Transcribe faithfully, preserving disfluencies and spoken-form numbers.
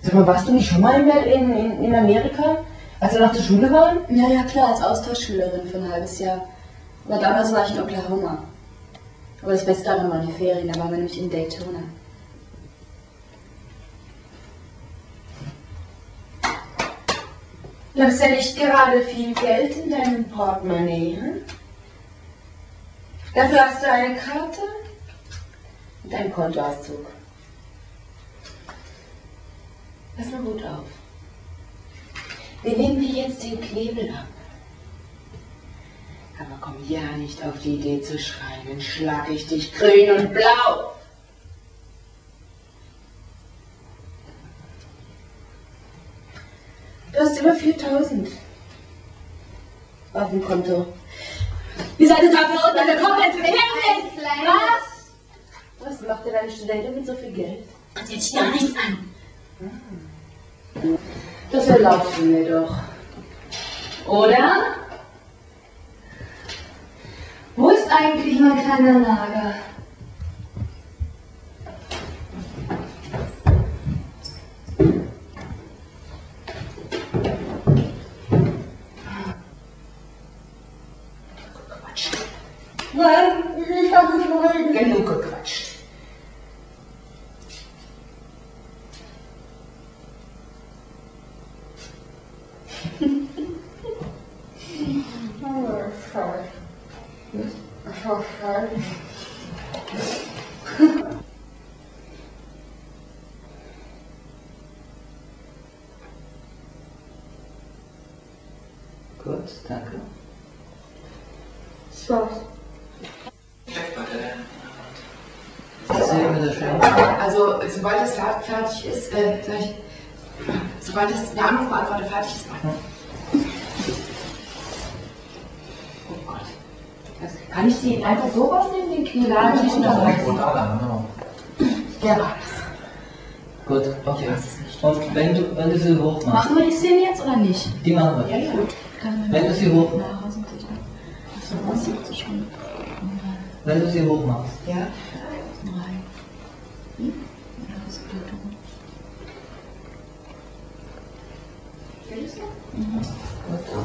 Sag mal, warst du nicht schon mal in, in, in Amerika, als wir noch zur Schule waren? Ja, ja, klar, als Austauschschülerin für ein halbes Jahr. Aber damals war ich in Oklahoma. Aber das Beste daran waren die Ferien, da waren wir nämlich in Daytona. Du hast ja nicht gerade viel Geld in deinem Portemonnaie, hm? Dafür hast du eine Karte und einen Kontoauszug. Pass mal gut auf. Wir nehmen dir jetzt den Knebel ab. Aber komm ja nicht auf die Idee zu schreien, dann schlag ich dich grün und blau. Du hast über viertausend auf dem Konto. Ihr seid total verrückt, also komplett verrückt! Was? Was macht denn deine Studentin mit so viel Geld? Das geht dich gar nichts an. Das erlaubst du mir doch. Oder? Wo ist eigentlich mein kleiner Lager? Nein, ich habe nicht reden. Genug gequatscht. Oh, sorry. So sorry. Gut, danke. So. Also, sobald das fertig ist, äh, gleich, sobald das der Anrufbeantworter fertig ist, mal. Oh Gott. Das, kann ich die einfach so rausnehmen, den Knebel? Ja, nicht unterbrechen. Der war das. Gut, okay. Und wenn du, wenn du sie hoch machst. Machen wir die Szene jetzt oder nicht? Die machen wir. Ja, ja. Wenn du sie hoch Ja, hoffentlich. Achso, was sieht sie schon? Wenn du sie hoch machst. Ja. Hm? Ja, das ist gut. Will ich so? Gut.